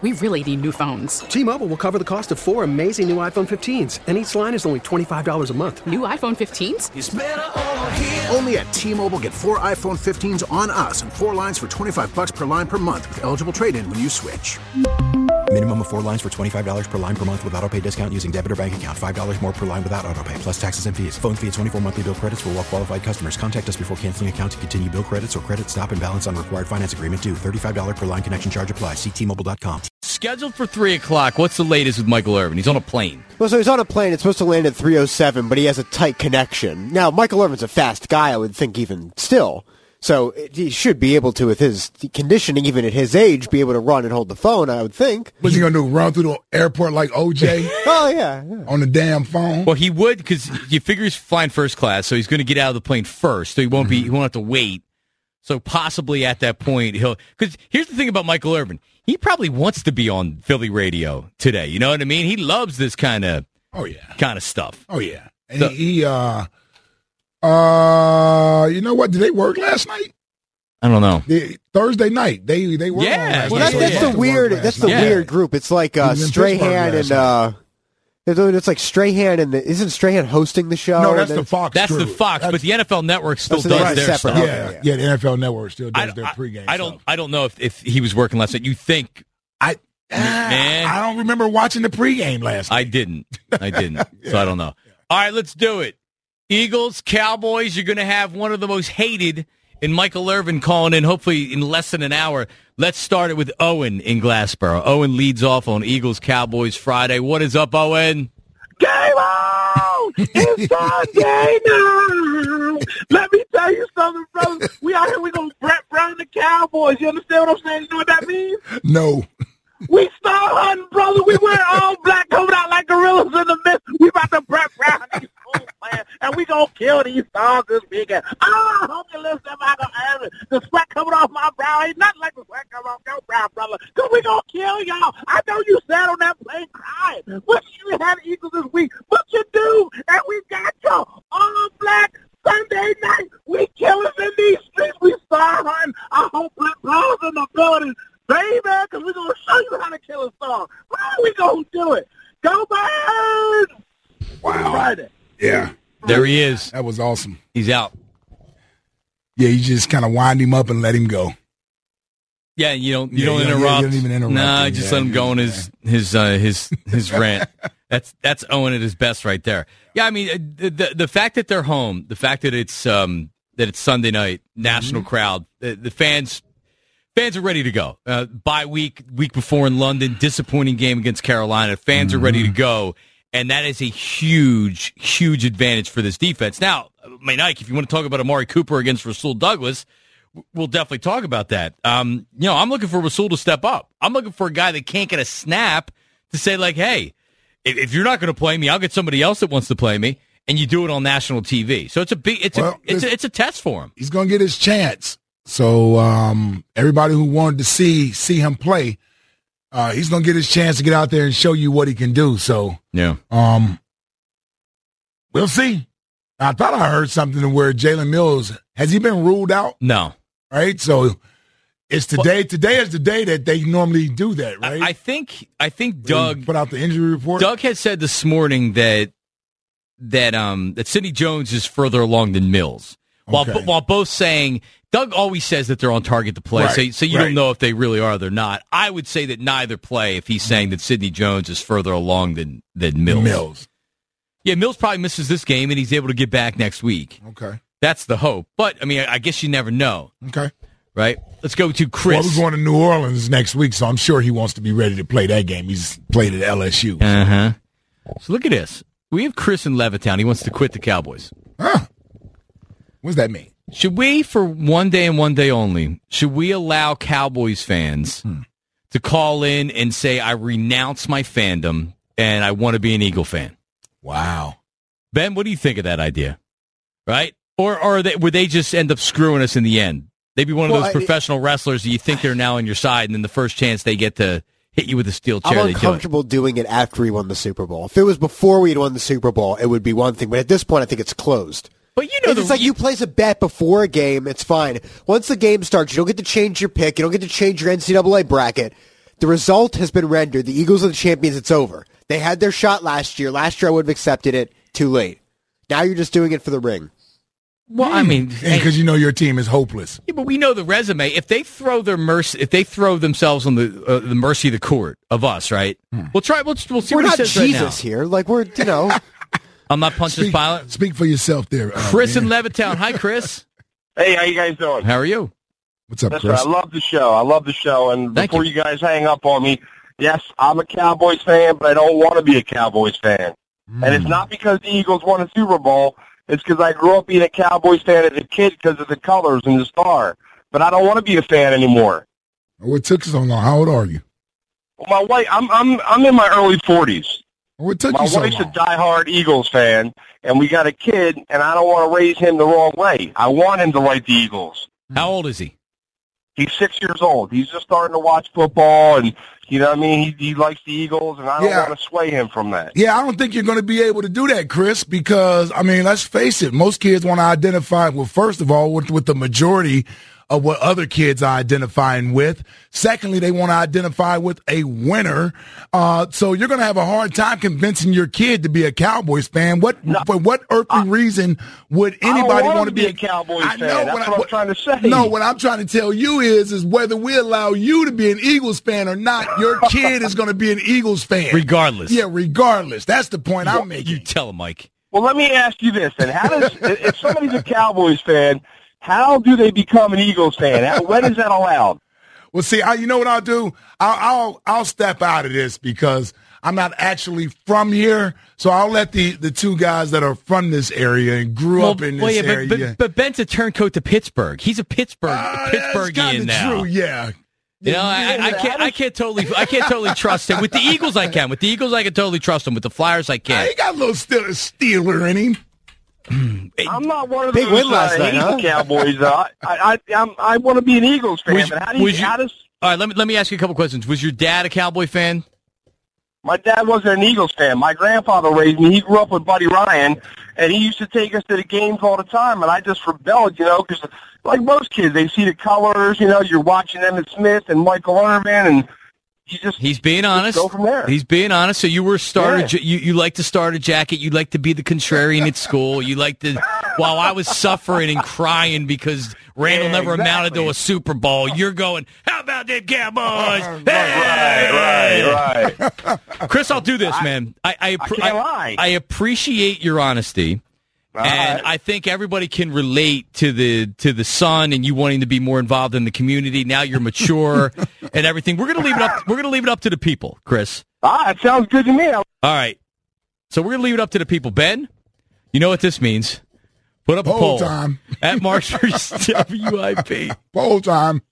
We really need new phones. T-Mobile will cover the cost of 4 amazing new iPhone 15s, and each line is only $25 a month. New iPhone 15s? It's better over here. Only at T-Mobile, get 4 iPhone 15s on us and 4 lines for $25 per line per month with eligible trade-in when you switch. Minimum of 4 lines for $25 per line per month with autopay discount using debit or bank account. $5 more per line without autopay, plus taxes and fees. Phone fee at 24 monthly bill credits for well-qualified customers. Contact us before canceling account to continue bill credits or credit stop and balance on required finance agreement due. $35 per line connection charge applies. See T-Mobile.com. Scheduled for 3 o'clock. What's the latest with Michael Irvin? He's on a plane. Well, so he's on a plane. It's supposed to land at 3:07, but he has a tight connection. Now, Michael Irvin's a fast guy, I would think, even still. So he should be able to, with his conditioning, even at his age, be able to run and hold the phone, I would think. What's he going to do, run through the airport like OJ? Oh, yeah. On the damn phone? Well, he would, because you figure he's flying first class, so he's going to get out of the plane first, so he won't have to wait. So possibly at that point, because here's the thing about Michael Irvin. He probably wants to be on Philly radio today. You know what I mean? He loves this kind of stuff. Oh, yeah. And so, you know what? Did they work last night? I don't know. Thursday night. They worked on last night. That's the weird. That's the weird group. It's like Strahan and it's like Strahan and isn't Strahan hosting the show? No, that's the Fox. That's the Fox, but the NFL Network still does their stuff. Yeah, the NFL Network still does their pregame. I don't know if he was working last night. You think? I don't remember watching the pregame last night. I didn't. So I don't know. All right, let's do it. Eagles, Cowboys. You're going to have one of the most hated in Michael Irvin calling in, hopefully in less than an hour. Let's start it with Owen in Glassboro. Owen leads off on Eagles, Cowboys Friday. What is up, Owen? Game on! It's Sunday night! Let me tell you something, brother. We out here, we going to Brett Brown the Cowboys. You understand what I'm saying? You know what that means? No. We star hunting, brother. We wear all black, coming out like gorillas in the mist. We about to Brett Brown these fools, man. And we going to kill these stars this weekend. I hope you listen to my answer. The sweat coming off my brow ain't nothing like the sweat coming off your brow, brother. Because we going to kill y'all. I know you sat on that plane crying. But you had the Eagles this week. But you do. And we got y'all all black Sunday night. We killers in these streets. We star hunting. I hope Brett Brown's in the building. Baby, because we're going to show you how to kill a star. How are we going to do it? Go Birds! Wow. Friday. Yeah. There he is. That was awesome. He's out. Yeah, you just kind of wind him up and let him go. Yeah, you don't interrupt. You don't even interrupt. Nah, just let him go on his rant. That's Owen at his best right there. Yeah, I mean the fact that they're home, the fact that it's Sunday night, national crowd, the fans are ready to go. Bye week before in London, disappointing game against Carolina. Fans are ready to go, and that is a huge, huge advantage for this defense. Now, Mike, if you want to talk about Amari Cooper against Rasul Douglas, we'll definitely talk about that. I'm looking for Rasul to step up. I'm looking for a guy that can't get a snap to say, like, hey, if you're not going to play me, I'll get somebody else that wants to play me, and you do it on national TV. So it's a test for him. He's going to get his chance. So everybody who wanted to see him play, he's going to get his chance to get out there and show you what he can do. So yeah, we'll see. I thought I heard something where Jalen Mills, has he been ruled out? No. Right? So it's today. Well, today is the day that they normally do that, right? I think Doug put out the injury report. Doug had said this morning that Sidney Jones is further along than Mills. Okay. While both saying, Doug always says that they're on target to play, right, so you don't know if they really are or they're not. I would say that neither play if he's saying that Sidney Jones is further along than Mills. Yeah, Mills probably misses this game, and he's able to get back next week. Okay. That's the hope. But, I mean, I guess you never know. Okay. Right? Let's go to Chris. Well, we're going to New Orleans next week, so I'm sure he wants to be ready to play that game. He's played at LSU. Uh-huh. So look at this. We have Chris in Levittown. He wants to quit the Cowboys. Huh. What does that mean? Should we, for one day and one day only, should we allow Cowboys fans to call in and say, I renounce my fandom and I want to be an Eagle fan? Wow. Ben, what do you think of that idea? Right? Or would they just end up screwing us in the end? They'd be one of those professional wrestlers that you think they're now on your side, and then the first chance they get to hit you with a steel chair, I'm uncomfortable doing it after we won the Super Bowl. If it was before we had won the Super Bowl, it would be one thing. But at this point, I think it's closed. But it's like you place a bet before a game, it's fine. Once the game starts, you don't get to change your pick. You don't get to change your NCAA bracket. The result has been rendered. The Eagles are the champions. It's over. They had their shot last year. Last year I would have accepted it. Too late. Now you're just doing it for the ring. Well, I mean, because you know your team is hopeless. Yeah, but we know the resume. If they throw themselves on the mercy of the court of us, right? We'll try. We'll see We're what not he says Jesus right now. here. Like we're, I'm not Pontius Pilate. Speak for yourself there, Chris in Levittown. Hi, Chris. Hey, how you guys doing? How are you? What's up, That's Chris? right. I love the show. And Thank before you. you guys hang up on me, yes, I'm a Cowboys fan, but I don't want to be a Cowboys fan. And it's not because the Eagles won a Super Bowl. It's because I grew up being a Cowboys fan as a kid because of the colors and the star. But I don't want to be a fan anymore. What took you so long? How old are you? Well, my wife, I'm in my early 40s. What took My you so wife's a long? diehard Eagles fan, and we got a kid, and I don't want to raise him the wrong way. I want him to like the Eagles. How old is he? He's 6 years old. He's just starting to watch football, and you know what I mean? He likes the Eagles, and I don't want to sway him from that. Yeah, I don't think you're going to be able to do that, Chris, because, I mean, let's face it, most kids want to identify, well, first of all, with the majority of what other kids are identifying with. Secondly, they want to identify with a winner. So you're going to have a hard time convincing your kid to be a Cowboys fan. For what earthly reason would anybody want to be a Cowboys fan? Know, That's what I'm trying to say. No, what I'm trying to tell you is whether we allow you to be an Eagles fan or not, your kid is going to be an Eagles fan. Regardless. Yeah, regardless. That's the point I'm making. You tell him, Mike. Well, let me ask you this, then. How does, if somebody's a Cowboys fan, how do they become an Eagles fan? When is that allowed? Well, see, you know what I'll do? I'll step out of this because I'm not actually from here. So I'll let the two guys that are from this area and grew up in this area. But Ben's a turncoat to Pittsburgh. He's a Pittsburghian now. True, yeah. You know, I can't totally trust him. With the Eagles, I can. With the Eagles, I can totally trust him. With the Flyers, I can't. He got a little Steeler in him. I'm not one of Big those win last night, huh? Cowboys. I want to be an Eagles fan, but how does? All right, let me ask you a couple questions. Was your dad a Cowboy fan? My dad wasn't an Eagles fan. My grandfather raised me. He grew up with Buddy Ryan, and he used to take us to the games all the time, and I just rebelled, because like most kids, they see the colors, you're watching Emmitt Smith and Michael Irvin, and He's being honest. Go from there. He's being honest. So you were starter. Yeah. You like to start a jacket. You like to be the contrarian at school. You like to. While I was suffering and crying because Randall never amounted to a Super Bowl, you're going, how about them Cowboys? Right. Chris, I'll do this, man. I can't lie. I appreciate your honesty. And I think everybody can relate to the son and you wanting to be more involved in the community. Now you're mature and everything. We're gonna leave it up. We're gonna leave it up to the people, Chris. It sounds good to me. All right. So we're gonna leave it up to the people. Ben, you know what this means? Put up a poll time at Mark's WIP. Poll time.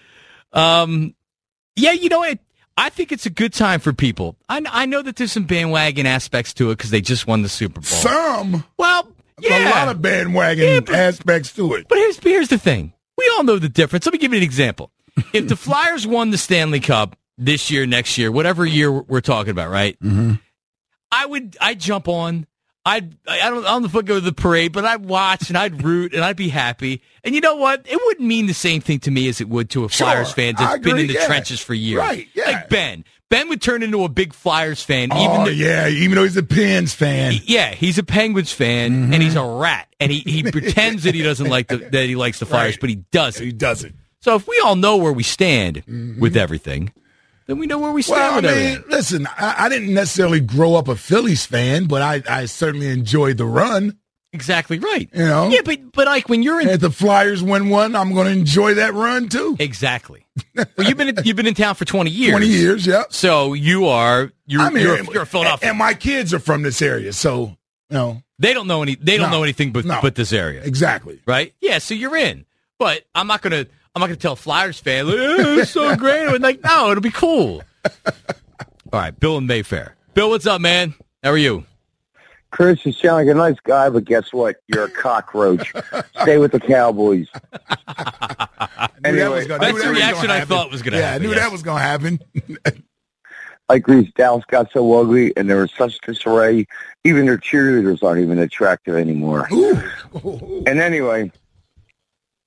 Yeah, you know what? I think it's a good time for people. I know that there's some bandwagon aspects to it because they just won the Super Bowl. Some. Well. Yeah. A lot of bandwagon aspects to it. But here's the thing. We all know the difference. Let me give you an example. If the Flyers won the Stanley Cup this year, next year, whatever year we're talking about, right? Mm-hmm. I'd jump on. I don't know if I'd go to the parade, but I'd watch and I'd root and I'd be happy. And you know what? It wouldn't mean the same thing to me as it would to a Flyers fan that's been in the trenches for years. Right, yeah. Like Ben. Ben would turn into a big Flyers fan. Even though he's a Pens fan. He's a Penguins fan, and he's a rat. And he pretends that he doesn't like that he likes the Flyers, but he doesn't. He doesn't. So if we all know where we stand with everything, then we know where we stand with everything. Listen, I didn't necessarily grow up a Phillies fan, but I certainly enjoyed the run. Exactly right. Yeah, but like when you're in, if the Flyers win one, I'm going to enjoy that run too. Exactly. Well, you've been in town for 20 years. 20 years, yeah. So you're a Philadelphia, and my kids are from this area, so they don't know anything but this area. Exactly. Right? Yeah. So you're in, but I'm not gonna tell a Flyers fan, it's so great. I'm like, no, it'll be cool. All right, Bill in Mayfair. Bill, what's up, man? How are you? Chris, you sound like a nice guy, but guess what? You're a cockroach. Stay with the Cowboys. Anyway, that's the reaction I thought was going to happen. I knew that was going to happen. I agree. Dallas got so ugly, and there was such disarray. Even their cheerleaders aren't even attractive anymore. Ooh. And anyway,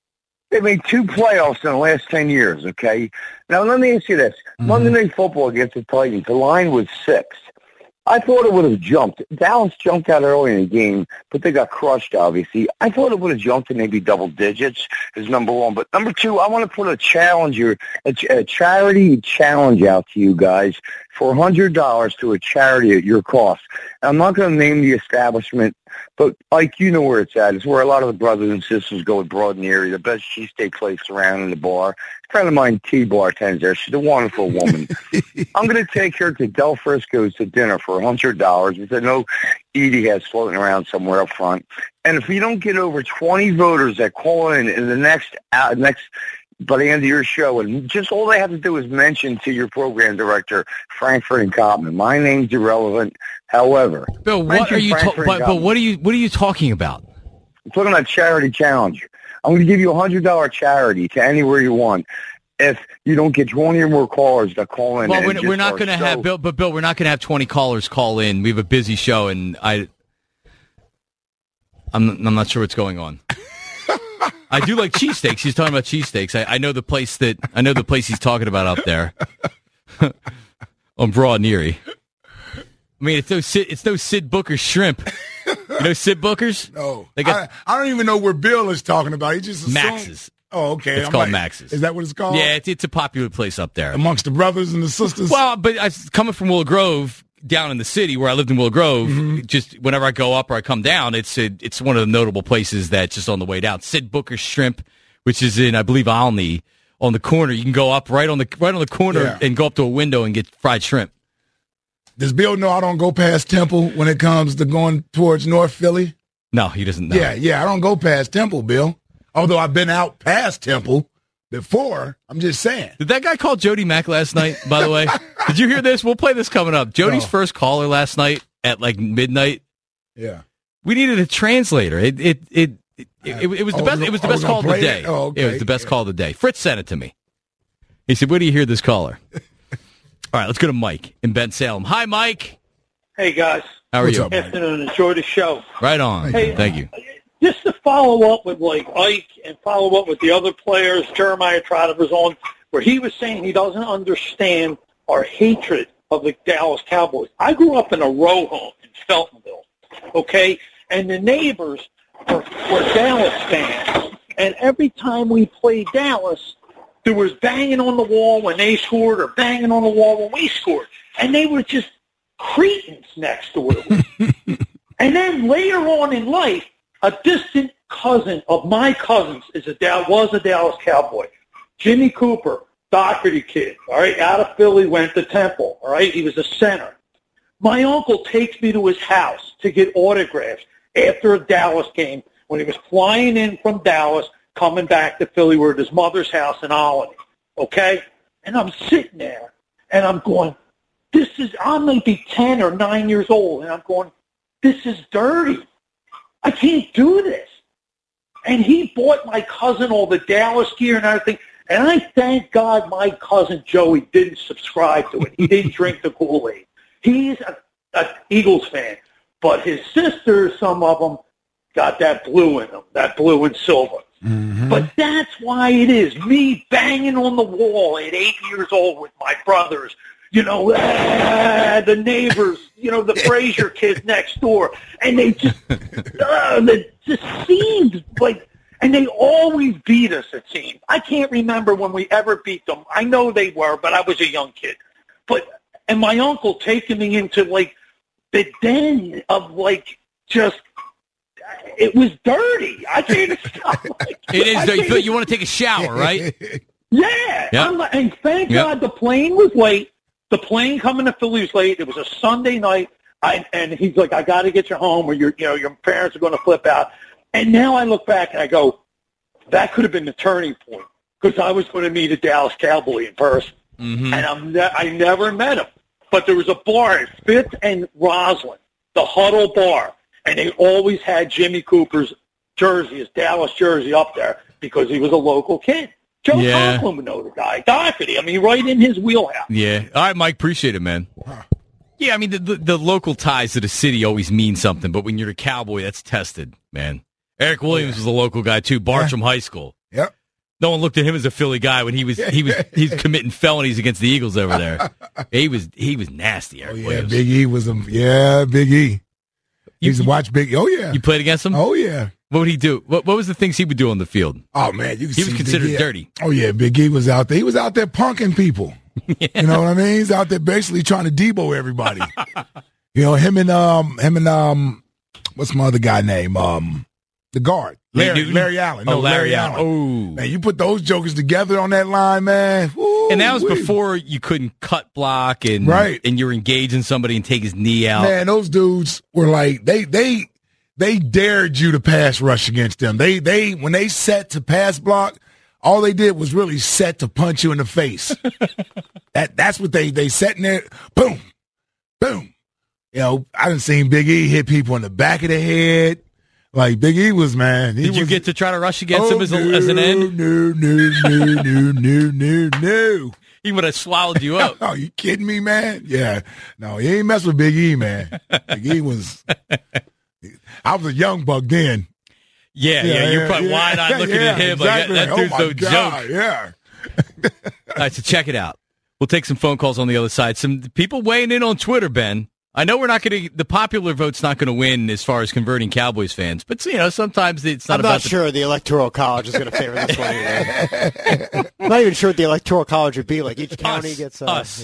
They made 2 playoffs in the last 10 years, okay? Now, let me ask you this. Monday Night Football against the Titans, the line was 6. I thought it would have jumped. Dallas jumped out early in the game, but they got crushed, obviously. I thought it would have jumped to maybe double digits is number 1. But number 2, I want to put a charity challenge out to you guys for $100 to a charity at your cost. And I'm not going to name the establishment, but, like, you know where it's at. It's where a lot of the brothers and sisters go at Broad in the area, the best cheesesteak place around in the bar. A friend of mine, T. bartends there. She's a wonderful woman. I'm going to take her to Del Frisco's to dinner for $100, which I know Edie has floating around somewhere up front. And if we don't get over 20 voters that call in the next by the end of your show, and just all they have to do is mention to your program director, Frankfurt and Cotman. My name's irrelevant. However, Bill, what are you? But what are you talking about? I'm talking about charity challenge. I'm going to give you $100 charity to anywhere you want if you don't get 20 or more callers that call in. Well, we're not going to have Bill, we're not going to have 20 callers call in. We have a busy show, and I'm not sure what's going on. I do like cheesesteaks. He's talking about cheesesteaks. I know the place he's talking about up there on Broad and Erie. I mean, it's those Sid Booker shrimp. You know Sid Booker's? No. I don't even know where Bill is talking about. He just assumed. Max's. Oh, okay. It's called Max's. Is that what it's called? Yeah, it's a popular place up there. Amongst the brothers and the sisters? Well, but coming from Willow Grove, down in the city where I lived in Willow Grove, just whenever I go up or I come down, it's one of the notable places that's just on the way down. Sid Booker's Shrimp, which is in, I believe, Olney, on the corner. You can go up right on the corner and go up to a window and get fried shrimp. Does Bill know I don't go past Temple when it comes to going towards North Philly? No, he doesn't know. Yeah, I don't go past Temple, Bill. Although I've been out past Temple before, I'm just saying. Did that guy call Jody Mack last night, by the way? Did you hear this? We'll play this coming up. Jody's first caller last night at like midnight. Yeah. We needed a translator. It was the best. It was the best call of the day. Oh, okay. It was the best call of the day. Fritz sent it to me. He said, "Where do you hear this caller?" All right, let's go to Mike in Ben Salem. Hi, Mike. Hey, guys. How are you? Good afternoon. Enjoy the show. Right on. Hey, thank you. Just to follow up with like Ike and follow up with the other players, Jeremiah Trotter was on, where he was saying he doesn't understand our hatred of the Dallas Cowboys. I grew up in a row home in Feltonville, okay? And the neighbors were Dallas fans. And every time we played Dallas, there was banging on the wall when they scored or banging on the wall when we scored. And they were just cretins next door to us. And then later on in life, a distant cousin of my cousins was a Dallas Cowboy. Jimmy Cooper, Doherty kid, all right, out of Philly, went to Temple, all right? He was a center. My uncle takes me to his house to get autographs after a Dallas game when he was flying in from Dallas, coming back to Philly. We're at his mother's house in Olney, okay? And I'm sitting there, and I'm going, I might be 10 or 9 years old, and I'm going, this is dirty. I can't do this. And he bought my cousin all the Dallas gear and everything. And I thank God my cousin Joey didn't subscribe to it. He didn't drink the Kool-Aid. He's an Eagles fan. But his sisters, some of them, got that blue in them, that blue and silver. Mm-hmm. But that's why it is. Me banging on the wall at 8 years old with my brothers, the neighbors, the Frazier kids next door. And they just, it just seemed like, and they always beat us, it seemed. I can't remember when we ever beat them. I know they were, but I was a young kid. And my uncle taking me into, like, the den of, like, just, it was dirty. I can't stop. It is. You want to take a shower, right? Yeah. Yep. And thank God the plane was late. The plane coming to Philly was late. It was a Sunday night. And he's like, I got to get you home or your parents are going to flip out. And now I look back and I go, that could have been the turning point because I was going to meet a Dallas Cowboy in person. Mm-hmm. And I never met him. But there was a bar at 5th and Roslyn, the Huddle Bar, and they always had Jimmy Cooper's jersey, his Dallas jersey up there because he was a local kid. Joe Conklin would know the guy. Doherty, right in his wheelhouse. Yeah. All right, Mike, appreciate it, man. Yeah, the local ties to the city always mean something, but when you're a Cowboy, that's tested, man. Eric Williams was a local guy, too, Bartram High School. Yep. No one looked at him as a Philly guy when he's committing felonies against the Eagles over there. He was nasty. Eric Williams. Big E was Big E. He used to watch Big E. Oh yeah. You played against him? Oh yeah. What would he do? What was the things he would do on the field? Oh man, he was considered dirty. Oh yeah, Big E was out there. He was out there punking people. Yeah. You know what I mean? He's out there basically trying to Debo everybody. Him and what's my other guy name? The guard. Larry Allen. No, Larry Allen. Oh. Man, you put those jokers together on that line, man. Ooh, and that was before you couldn't cut block and you're engaging somebody and take his knee out. Man, those dudes were like, they dared you to pass rush against them. They when they set to pass block, all they did was really set to punch you in the face. That's what they set in there. Boom. Boom. I done seen Big E hit people in the back of the head. Like, Big E was, man. Did you get to try to rush against him as an end? No. He would have swallowed you up. Oh, you kidding me, man? Yeah. No, he ain't mess with Big E, man. Big E was – I was a young buck then. Yeah, you're probably wide-eyed looking at him exactly. like that dude's no God, joke. Yeah. All right, so check it out. We'll take some phone calls on the other side. Some people weighing in on Twitter, Ben. I know we're not going to – the popular vote's not going to win as far as converting Cowboys fans, but, sometimes it's not about – I'm not sure the Electoral College is going to favor this one either. I'm not even sure what the Electoral College would be. Like, each county gets – us.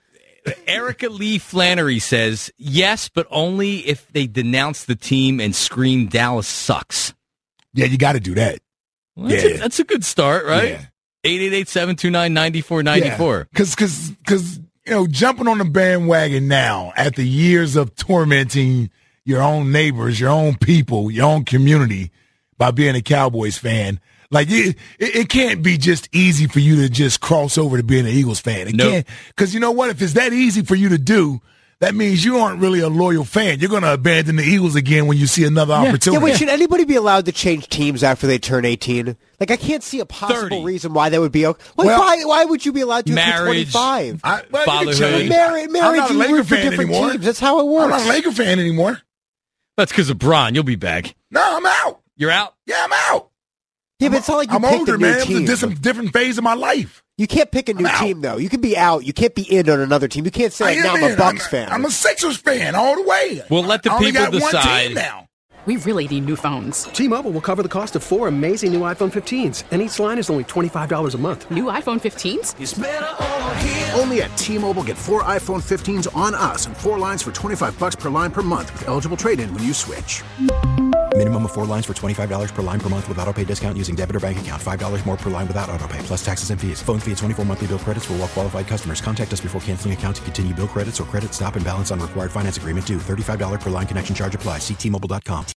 Erica Lee Flannery says, yes, but only if they denounce the team and scream Dallas sucks. Yeah, you got to do that. Well, that's a good start, right? Yeah. 888-729-9494. Because jumping on the bandwagon now after years of tormenting your own neighbors, your own people, your own community by being a Cowboys fan, like it can't be just easy for you to just cross over to being an Eagles fan. It can't, because you know what? If it's that easy for you to do, that means you aren't really a loyal fan. You're going to abandon the Eagles again when you see another opportunity. Yeah, wait, should anybody be allowed to change teams after they turn 18? Like, I can't see a possible reason why that would be okay. Why would you be allowed to marriage, 25? Fatherhood. Marriage, you root for different teams. That's how it works. I'm not a Laker fan anymore. That's because of Bron. You'll be back. No, I'm out. You're out? Yeah, I'm out. Yeah, but it's not like you I'm picked older, a new man. team. It was a different phase of my life. You can't pick a new team, though. You can be out. You can't be in on another team. You can't say, now I'm a Bucks fan. I'm a Sixers fan all the way. We'll let the people decide. Now. We really need new phones. T-Mobile will cover the cost of 4 amazing new iPhone 15s, and each line is only $25 a month. New iPhone 15s? It's better over here. Only at T-Mobile, get 4 iPhone 15s on us and 4 lines for $25 per line per month with eligible trade-in when you switch. Minimum of 4 lines for $25 per line per month with autopay discount using debit or bank account. $5 more per line without autopay, plus taxes and fees. Phone fee at 24 monthly bill credits for well-qualified customers. Contact us before canceling account to continue bill credits or credit stop and balance on required finance agreement due. $35 per line connection charge applies. See T-Mobile.com.